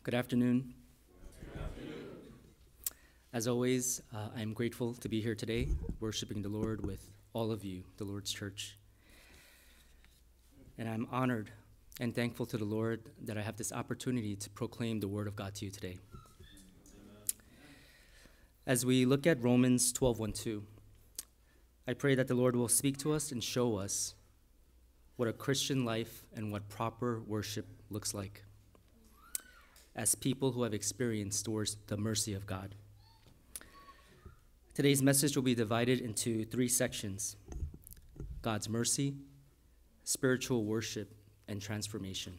Good afternoon. As always, I'm grateful to be here today, worshiping the Lord with all of you, the Lord's church. And I'm honored and thankful to the Lord that I have this opportunity to proclaim the word of God to you today. As we look at Romans 12:1-2, I pray that the Lord will speak to us and show us what a Christian life and what proper worship looks like as people who have experienced towards the mercy of God. Today's message will be divided into 3 sections: God's mercy, spiritual worship, and transformation.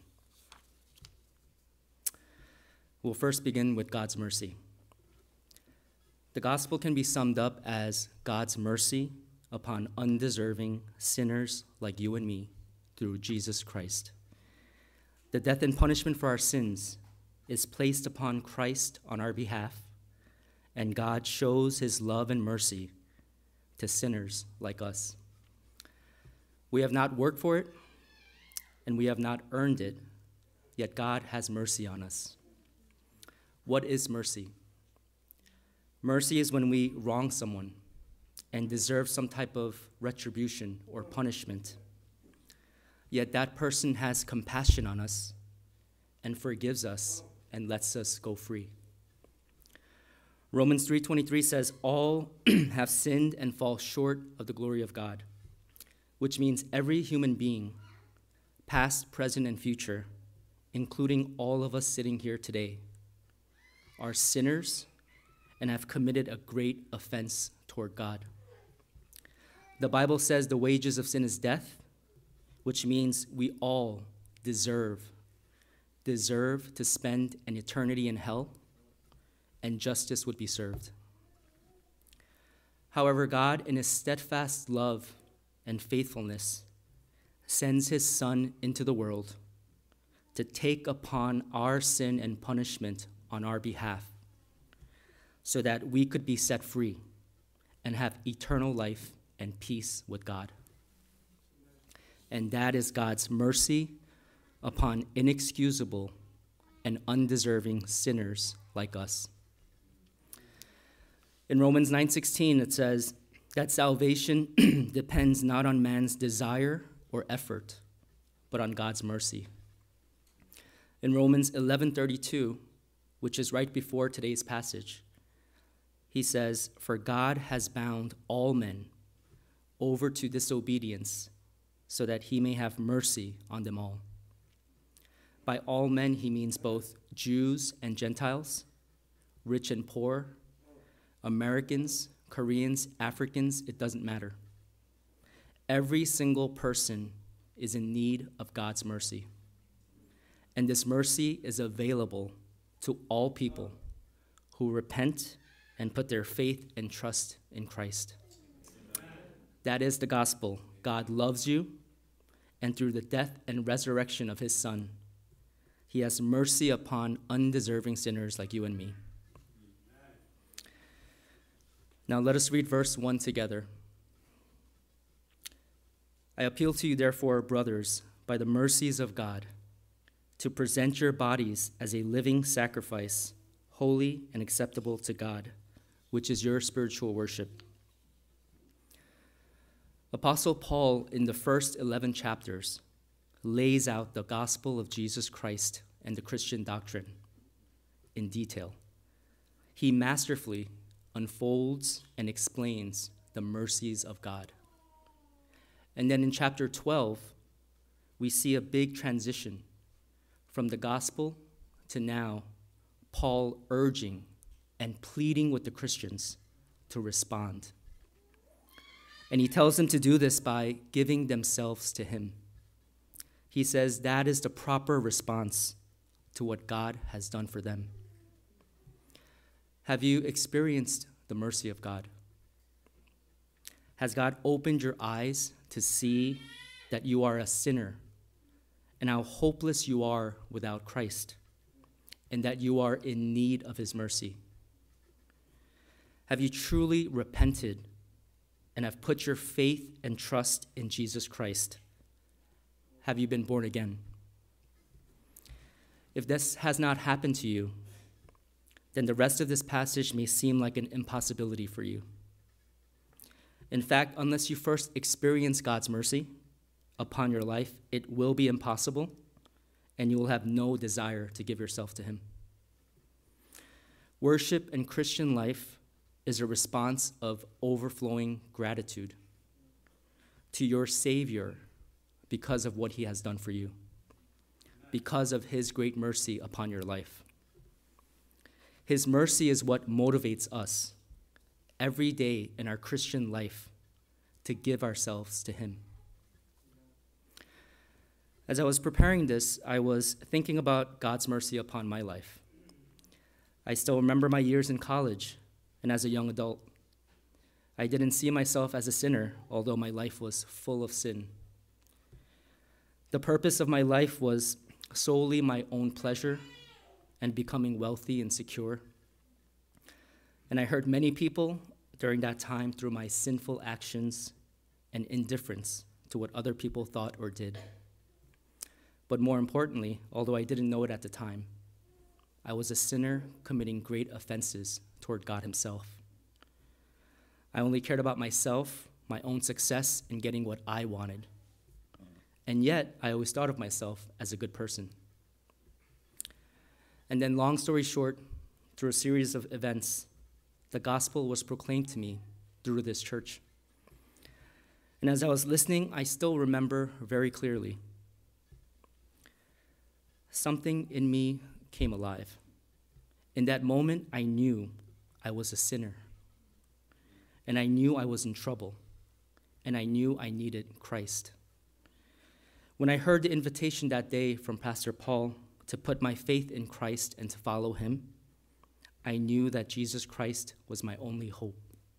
We'll first begin with God's mercy. The gospel can be summed up as God's mercy upon undeserving sinners like you and me through Jesus Christ. The death and punishment for our sins is placed upon Christ on our behalf, and God shows his love and mercy to sinners like us. We have not worked for it, and we have not earned it, yet God has mercy on us. What is mercy? Mercy is when we wrong someone and deserve some type of retribution or punishment, yet that person has compassion on us and forgives us and lets us go free. Romans 3:23 says, all have sinned and fall short of the glory of God, which means every human being, past, present, and future, including all of us sitting here today, are sinners and have committed a great offense toward God. The Bible says the wages of sin is death, which means we all deserve to spend an eternity in hell, and justice would be served. However, God, in his steadfast love and faithfulness, sends his Son into the world to take upon our sin and punishment on our behalf, so that we could be set free and have eternal life and peace with God. And that is God's mercy upon inexcusable and undeserving sinners like us. In Romans 9:16, it says that salvation depends not on man's desire or effort, but on God's mercy. In Romans 11:32, which is right before today's passage, he says, for God has bound all men over to disobedience, so that he may have mercy on them all. By all men, he means both Jews and Gentiles, rich and poor, Americans, Koreans, Africans, it doesn't matter. Every single person is in need of God's mercy. And this mercy is available to all people who repent and put their faith and trust in Christ. That is the gospel. God loves you, and through the death and resurrection of his Son, he has mercy upon undeserving sinners like you and me. Now let us read verse 1 together. I appeal to you, therefore, brothers, by the mercies of God, to present your bodies as a living sacrifice, holy and acceptable to God, which is your spiritual worship. Apostle Paul, in the first 11 chapters, lays out the gospel of Jesus Christ and the Christian doctrine in detail. He masterfully unfolds and explains the mercies of God. And then in chapter 12, we see a big transition from the gospel to now Paul urging and pleading with the Christians to respond. And he tells them to do this by giving themselves to him. He says that is the proper response to what God has done for them. Have you experienced the mercy of God? Has God opened your eyes to see that you are a sinner and how hopeless you are without Christ, and that you are in need of his mercy? Have you truly repented and have put your faith and trust in Jesus Christ? Have you been born again? If this has not happened to you, then the rest of this passage may seem like an impossibility for you. In fact, unless you first experience God's mercy upon your life, it will be impossible, and you will have no desire to give yourself to him. Worship and Christian life is a response of overflowing gratitude to your Savior because of what he has done for you, because of his great mercy upon your life. His mercy is what motivates us every day in our Christian life to give ourselves to him. As I was preparing this, I was thinking about God's mercy upon my life. I still remember my years in college and as a young adult. I didn't see myself as a sinner, although my life was full of sin. The purpose of my life was solely my own pleasure and becoming wealthy and secure. And I hurt many people during that time through my sinful actions and indifference to what other people thought or did. But more importantly, although I didn't know it at the time, I was a sinner committing great offenses toward God himself. I only cared about myself, my own success, and getting what I wanted. And yet, I always thought of myself as a good person. And then, long story short, through a series of events, the gospel was proclaimed to me through this church. And as I was listening, I still remember very clearly. Something in me came alive. In that moment, I knew I was a sinner. And I knew I was in trouble. And I knew I needed Christ. When I heard the invitation that day from Pastor Paul to put my faith in Christ and to follow him, I knew that Jesus Christ was my only hope.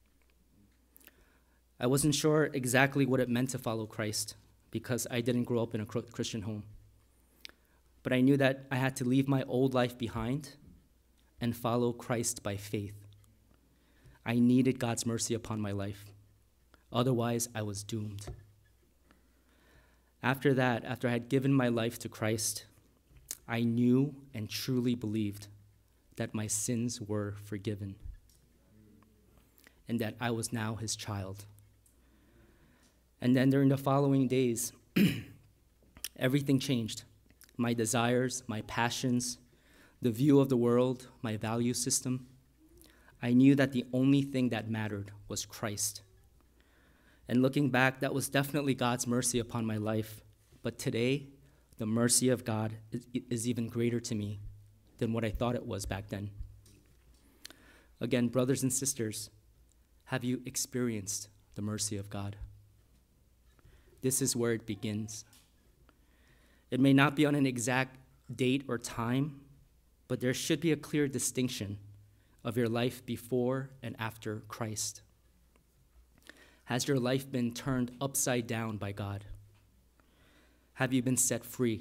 I wasn't sure exactly what it meant to follow Christ because I didn't grow up in a Christian home. But I knew that I had to leave my old life behind and follow Christ by faith. I needed God's mercy upon my life. Otherwise, I was doomed. After that, after I had given my life to Christ, I knew and truly believed that my sins were forgiven and that I was now his child. And then during the following days, everything changed. My desires, my passions, the view of the world, my value system. I knew that the only thing that mattered was Christ. And looking back, that was definitely God's mercy upon my life. But today, the mercy of God is even greater to me than what I thought it was back then. Again, brothers and sisters, have you experienced the mercy of God? This is where it begins. It may not be on an exact date or time, but there should be a clear distinction of your life before and after Christ. Has your life been turned upside down by God? Have you been set free?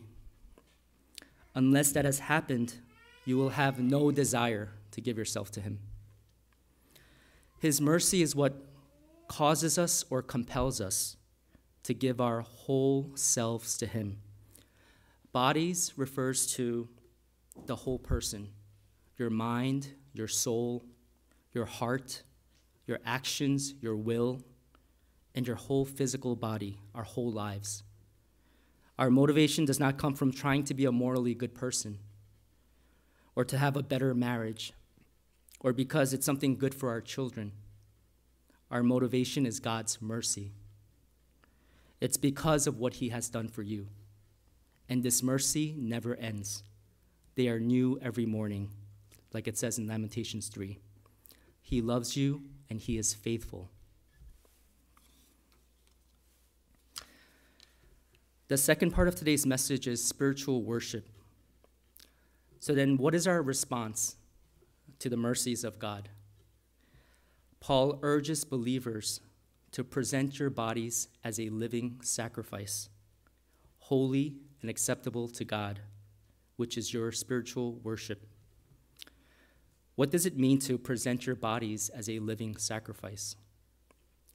Unless that has happened, you will have no desire to give yourself to him. His mercy is what causes us or compels us to give our whole selves to him. Bodies refers to the whole person, your mind, your soul, your heart, your actions, your will, and your whole physical body, our whole lives. Our motivation does not come from trying to be a morally good person or to have a better marriage or because it's something good for our children. Our motivation is God's mercy. It's because of what he has done for you. And this mercy never ends. They are new every morning, like it says in Lamentations 3. He loves you and he is faithful. The second part of today's message is spiritual worship. So then, what is our response to the mercies of God? Paul urges believers to present your bodies as a living sacrifice, holy and acceptable to God, which is your spiritual worship. What does it mean to present your bodies as a living sacrifice?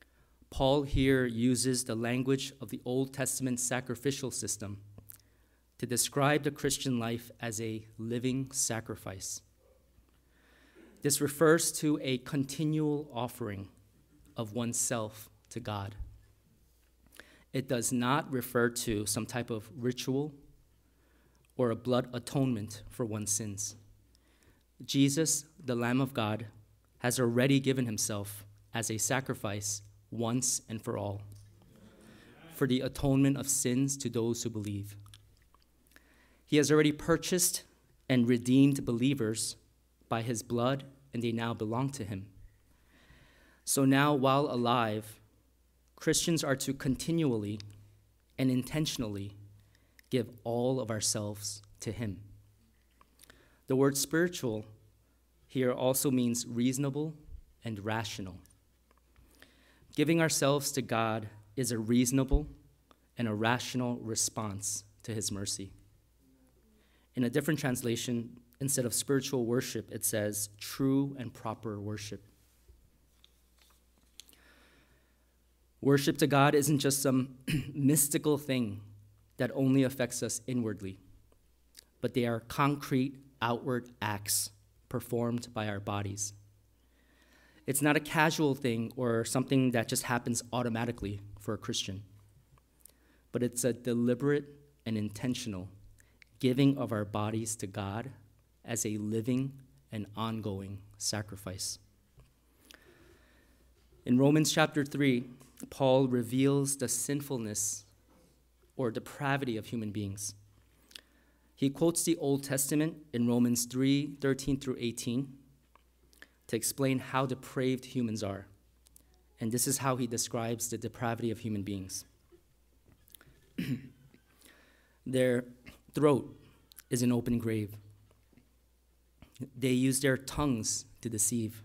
Paul here uses the language of the Old Testament sacrificial system to describe the Christian life as a living sacrifice. This refers to a continual offering of oneself to God. It does not refer to some type of ritual or a blood atonement for one's sins. Jesus, the Lamb of God, has already given himself as a sacrifice once and for all, for the atonement of sins to those who believe. He has already purchased and redeemed believers by his blood, and they now belong to him. So now, while alive, Christians are to continually and intentionally give all of ourselves to him. The word spiritual here also means reasonable and rational. Giving ourselves to God is a reasonable and a rational response to his mercy. In a different translation, instead of spiritual worship, it says true and proper worship. Worship to God isn't just some mystical thing that only affects us inwardly, but they are concrete outward acts performed by our bodies. It's not a casual thing or something that just happens automatically for a Christian, but it's a deliberate and intentional giving of our bodies to God as a living and ongoing sacrifice. In Romans chapter 3, Paul reveals the sinfulness or depravity of human beings. He quotes the Old Testament in Romans 3:13 through 18 to explain how depraved humans are. And this is how he describes the depravity of human beings. Their throat is an open grave. They use their tongues to deceive.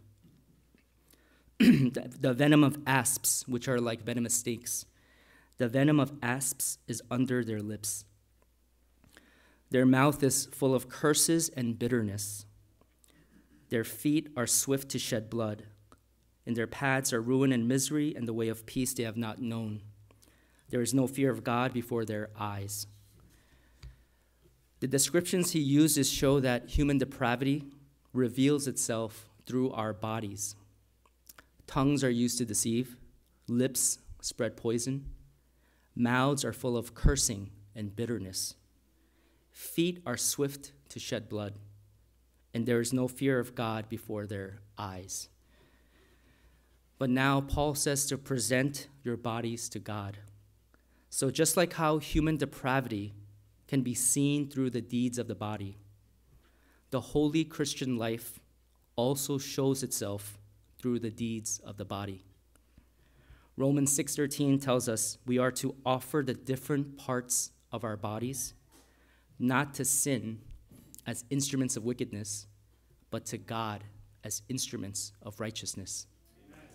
The venom of asps, which are like venomous snakes, the venom of asps is under their lips. Their mouth is full of curses and bitterness. Their feet are swift to shed blood. In their paths are ruin and misery, and the way of peace they have not known. There is no fear of God before their eyes. The descriptions he uses show that human depravity reveals itself through our bodies. Tongues are used to deceive. Lips spread poison. Mouths are full of cursing and bitterness. Feet are swift to shed blood, and there is no fear of God before their eyes. But now Paul says to present your bodies to God. So just like how human depravity can be seen through the deeds of the body, the holy Christian life also shows itself through the deeds of the body. Romans 6:13 tells us we are to offer the different parts of our bodies, not to sin as instruments of wickedness, but to God as instruments of righteousness. Amen.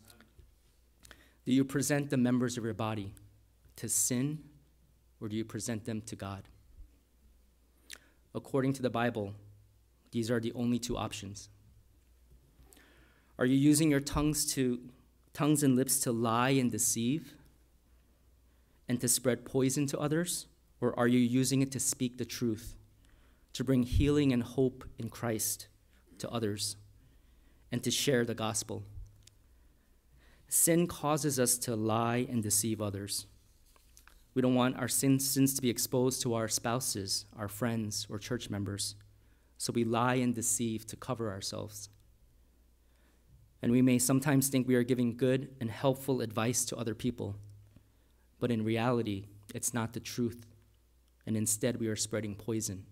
Do you present the members of your body to sin, or do you present them to God? According to the Bible, these are the only two options. Are you using your tongues and lips to lie and deceive and to spread poison to others? Or are you using it to speak the truth, to bring healing and hope in Christ to others, and to share the gospel? Sin causes us to lie and deceive others. We don't want our sins to be exposed to our spouses, our friends, or church members, so we lie and deceive to cover ourselves. And we may sometimes think we are giving good and helpful advice to other people, but in reality, it's not the truth, and instead we are spreading poison.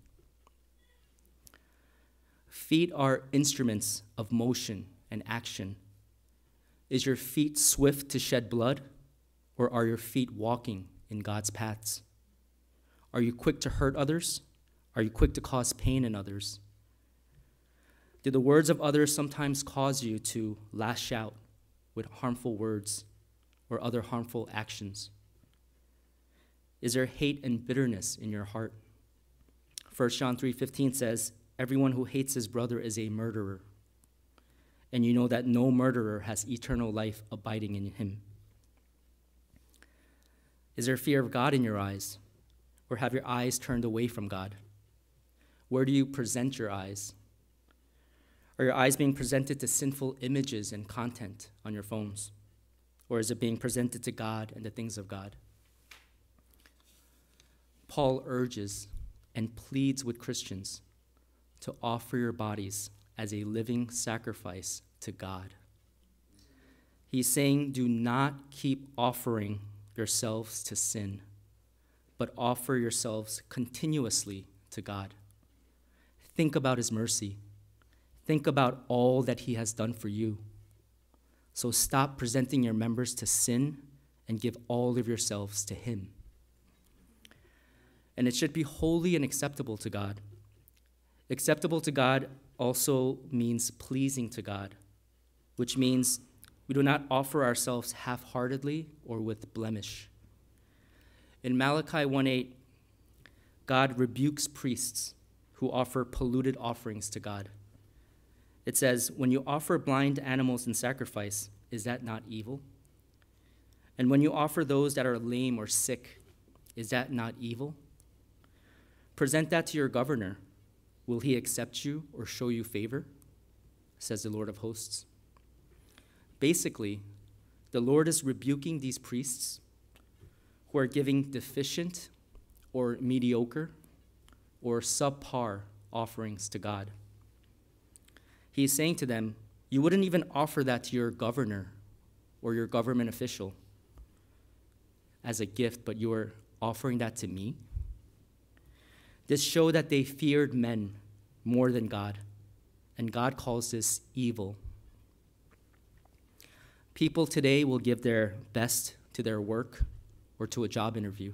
Feet are instruments of motion and action. Is your feet swift to shed blood, or are your feet walking in God's paths? Are you quick to hurt others? Are you quick to cause pain in others? Do the words of others sometimes cause you to lash out with harmful words or other harmful actions? Is there hate and bitterness in your heart? 1 John 3:15 says, "Everyone who hates his brother is a murderer, and you know that no murderer has eternal life abiding in him." Is there fear of God in your eyes? or have your eyes turned away from God? Where do you present your eyes? Are your eyes being presented to sinful images and content on your phones? Or is it being presented to God and the things of God? Paul urges and pleads with Christians to offer your bodies as a living sacrifice to God. He's saying, do not keep offering yourselves to sin, but offer yourselves continuously to God. Think about his mercy. Think about all that he has done for you. So stop presenting your members to sin and give all of yourselves to him. And it should be holy and acceptable to God. Acceptable to God also means pleasing to God, which means we do not offer ourselves half-heartedly or with blemish. In Malachi 1:8, God rebukes priests who offer polluted offerings to God. It says, when you offer blind animals in sacrifice, is that not evil? And when you offer those that are lame or sick, is that not evil? Present that to your governor. Will he accept you or show you favor? Says the Lord of hosts. Basically, the Lord is rebuking these priests who are giving deficient or mediocre or subpar offerings to God. He's saying to them, you wouldn't even offer that to your governor or your government official as a gift, but you're offering that to me? This showed that they feared men more than God, and God calls this evil. People today will give their best to their work or to a job interview.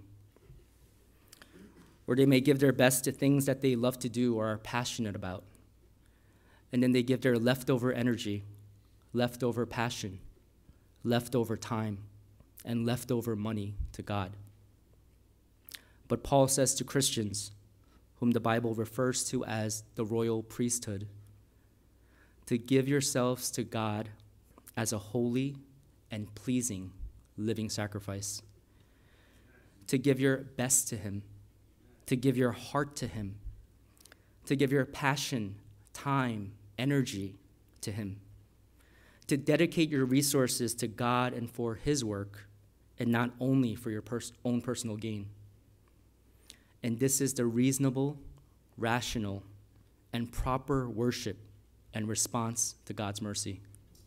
Or they may give their best to things that they love to do or are passionate about. And then they give their leftover energy, leftover passion, leftover time, and leftover money to God. But Paul says to Christians, whom the Bible refers to as the royal priesthood, to give yourselves to God as a holy and pleasing living sacrifice, to give your best to him, to give your heart to him, to give your passion, time, energy to him, to dedicate your resources to God and for his work, and not only for your own personal gain. And this is the reasonable, rational, and proper worship and response to God's mercy.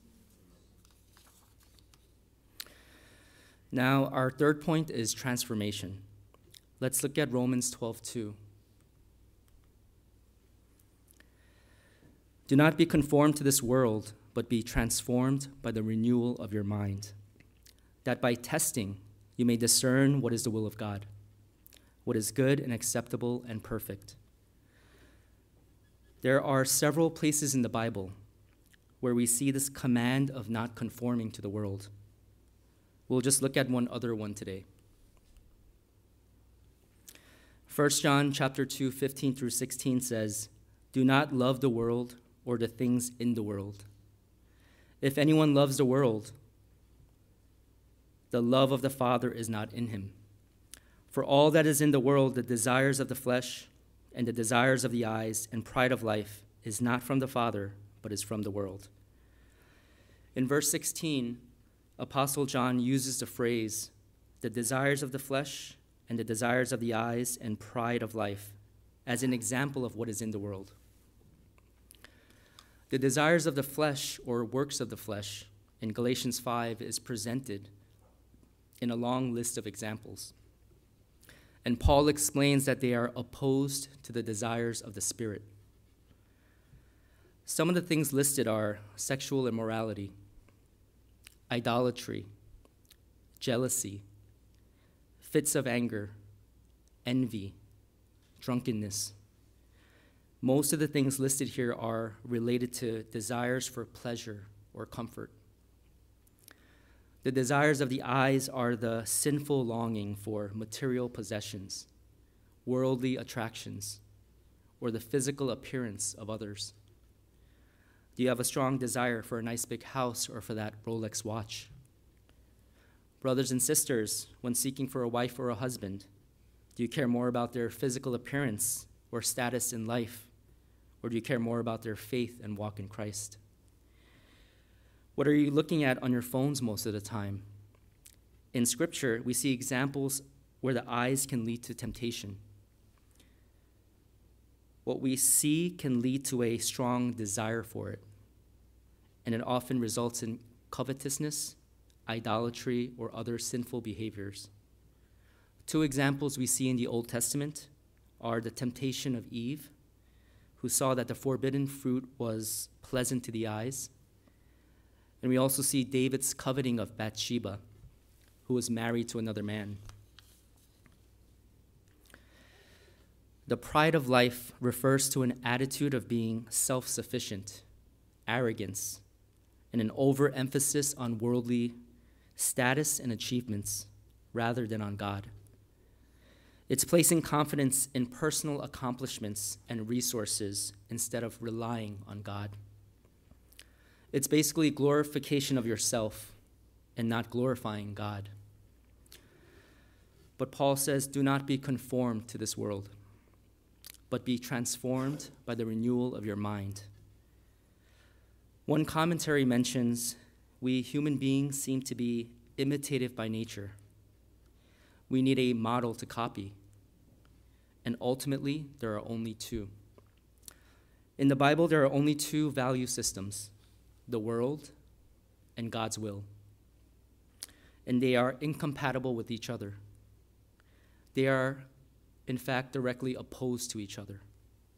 Now, our third point is transformation. Let's look at Romans 12:2. Do not be conformed to this world, but be transformed by the renewal of your mind, that by testing you may discern what is the will of God, what is good and acceptable and perfect. There are several places in the Bible where we see this command of not conforming to the world. We'll just look at one other one today. 1 John chapter 2, 15 through 16 says, do not love the world or the things in the world. If anyone loves the world, the love of the Father is not in him. For all that is in the world, the desires of the flesh and the desires of the eyes and pride of life, is not from the Father, but is from the world. In verse 16, Apostle John uses the phrase, the desires of the flesh and the desires of the eyes and pride of life, as an example of what is in the world. The desires of the flesh, or works of the flesh, in Galatians 5 is presented in a long list of examples. And Paul explains that they are opposed to the desires of the Spirit. Some of the things listed are sexual immorality, idolatry, jealousy, fits of anger, envy, drunkenness. Most of the things listed here are related to desires for pleasure or comfort. The desires of the eyes are the sinful longing for material possessions, worldly attractions, or the physical appearance of others. Do you have a strong desire for a nice big house or for that Rolex watch? Brothers and sisters, when seeking for a wife or a husband, Do you care more about their physical appearance or status in life? Or do you care more about their faith and walk in Christ? What are you looking at on your phones most of the time? In Scripture, we see examples where the eyes can lead to temptation. What we see can lead to a strong desire for it, and it often results in covetousness, idolatry, or other sinful behaviors. Two examples we see in the Old Testament are the temptation of Eve, who saw that the forbidden fruit was pleasant to the eyes, and we also see David's coveting of Bathsheba, who was married to another man. The pride of life refers to an attitude of being self-sufficient, arrogance, and an overemphasis on worldly status and achievements rather than on God. It's placing confidence in personal accomplishments and resources instead of relying on God. It's basically glorification of yourself and not glorifying God. But Paul says, do not be conformed to this world, but be transformed by the renewal of your mind. One commentary mentions, we human beings seem to be imitative by nature. We need a model to copy. And ultimately, there are only two. In the Bible, there are only two value systems, the world and God's will. And they are incompatible with each other. They are, in fact, directly opposed to each other.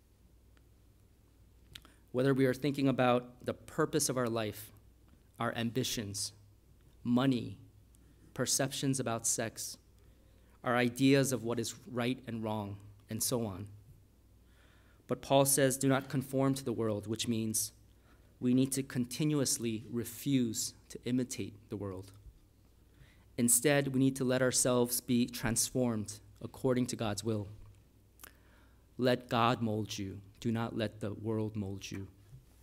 Whether we are thinking about the purpose of our life, our ambitions, money, perceptions about sex, our ideas of what is right and wrong, and so on. But Paul says, do not conform to the world, which means we need to continuously refuse to imitate the world. Instead, we need to let ourselves be transformed according to God's will. Let God mold you. Do not let the world mold you.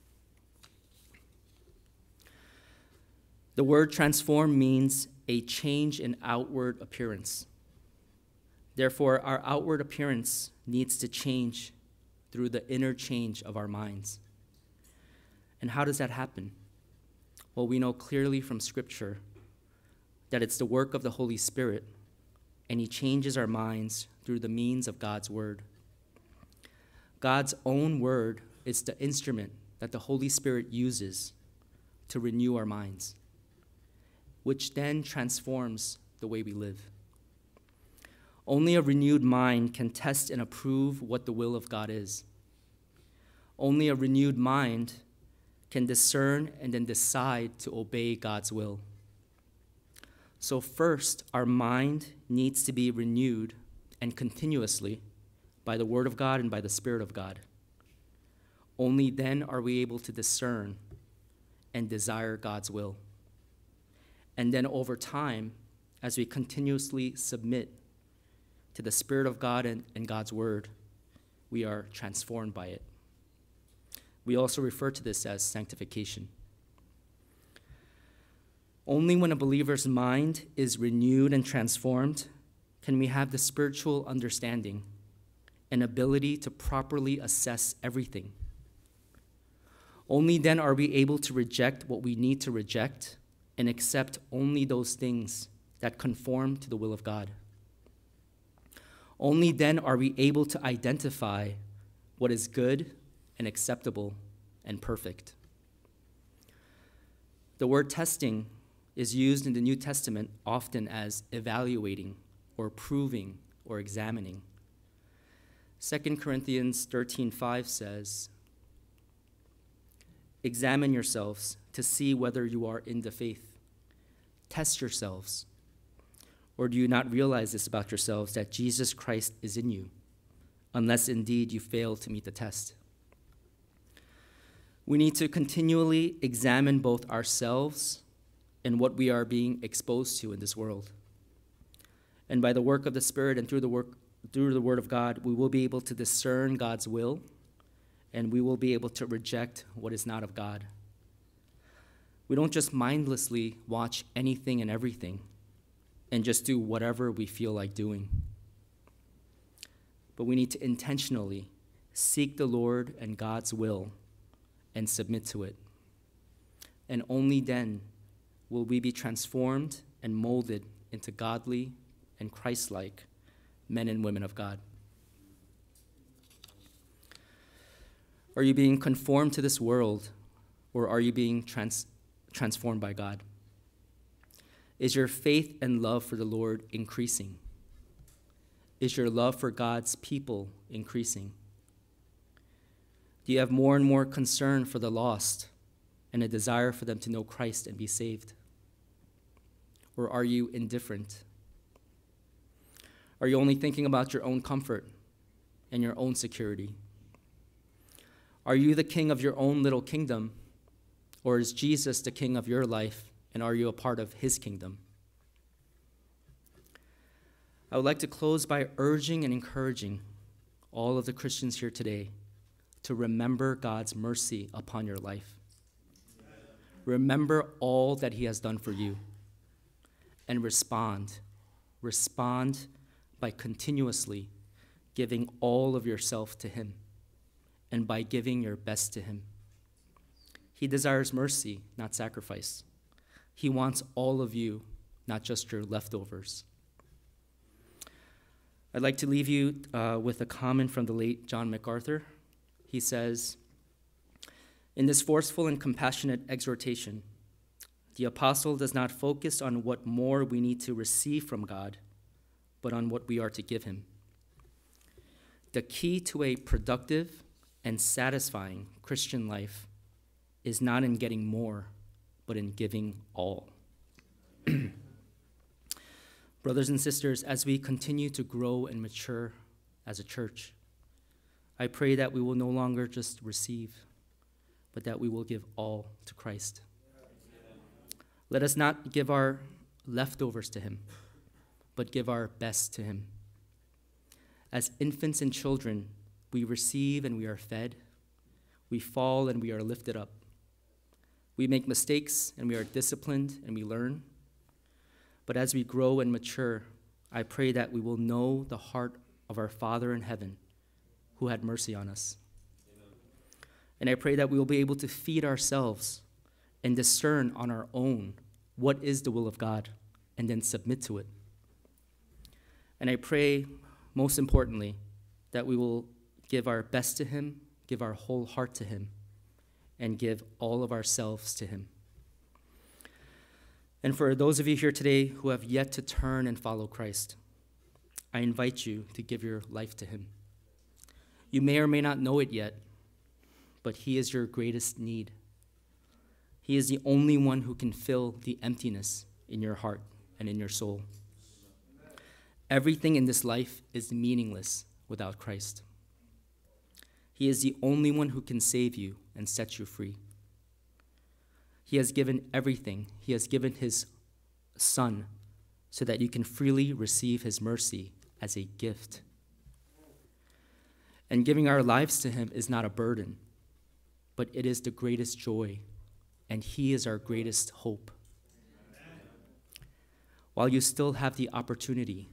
The word transform means a change in outward appearance. Therefore, our outward appearance needs to change through the inner change of our minds. And how does that happen? Well, we know clearly from Scripture that it's the work of the Holy Spirit, and He changes our minds through the means of God's Word. God's own Word is the instrument that the Holy Spirit uses to renew our minds, which then transforms the way we live. Only a renewed mind can test and approve what the will of God is. Only a renewed mind can discern and then decide to obey God's will. So first, our mind needs to be renewed and continuously by the Word of God and by the Spirit of God. Only then are we able to discern and desire God's will. And then over time, as we continuously submit to the Spirit of God and God's Word, we are transformed by it. We also refer to this as sanctification. Only when a believer's mind is renewed and transformed can we have the spiritual understanding and ability to properly assess everything. Only then are we able to reject what we need to reject and accept only those things that conform to the will of God. Only then are we able to identify what is good and acceptable and perfect. The word testing is used in the New Testament often as evaluating or proving or examining. 2 Corinthians 13:5 says, examine yourselves to see whether you are in the faith. Test yourselves. Or do you not realize this about yourselves, that Jesus Christ is in you, unless indeed you fail to meet the test? We need to continually examine both ourselves and what we are being exposed to in this world. And by the work of the Spirit and through the Word of God, we will be able to discern God's will, and we will be able to reject what is not of God. We don't just mindlessly watch anything and everything and just do whatever we feel like doing. but we need to intentionally seek the Lord and God's will and submit to it. And only then will we be transformed and molded into godly and Christ-like men and women of God. Are you being conformed to this world, or are you being transformed by God? Is your faith and love for the Lord increasing? Is your love for God's people increasing? Do you have more and more concern for the lost and a desire for them to know Christ and be saved? Or are you indifferent? Are you only thinking about your own comfort and your own security? Are you the king of your own little kingdom, or is Jesus the king of your life, and are you a part of his kingdom? I would like to close by urging and encouraging all of the Christians here today to remember God's mercy upon your life. Remember all that he has done for you, and respond. Respond by continuously giving all of yourself to him, and by giving your best to him. He desires mercy, not sacrifice. He wants all of you, not just your leftovers. I'd like to leave you with a comment from the late John MacArthur. He says, "In this forceful and compassionate exhortation, the apostle does not focus on what more we need to receive from God, but on what we are to give him. The key to a productive and satisfying Christian life is not in getting more, but in giving all." Brothers and sisters, as we continue to grow and mature as a church, I pray that we will no longer just receive, but that we will give all to Christ. Let us not give our leftovers to him, but give our best to him. As infants and children, we receive and we are fed. We fall and we are lifted up. We make mistakes and we are disciplined and we learn. But as we grow and mature, I pray that we will know the heart of our Father in heaven who had mercy on us. Amen. And I pray that we will be able to feed ourselves and discern on our own what is the will of God and then submit to it. And I pray, most importantly, that we will give our best to him, give our whole heart to him, and give all of ourselves to him. And for those of you here today who have yet to turn and follow Christ, I invite you to give your life to him. You may or may not know it yet, but he is your greatest need. He is the only one who can fill the emptiness in your heart and in your soul. Everything in this life is meaningless without Christ. He is the only one who can save you and set you free. He has given everything. He has given his Son so that you can freely receive his mercy as a gift. And giving our lives to him is not a burden, but it is the greatest joy, and he is our greatest hope. While you still have the opportunity,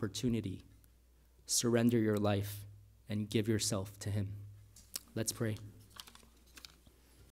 surrender your life and give yourself to him. Let's pray.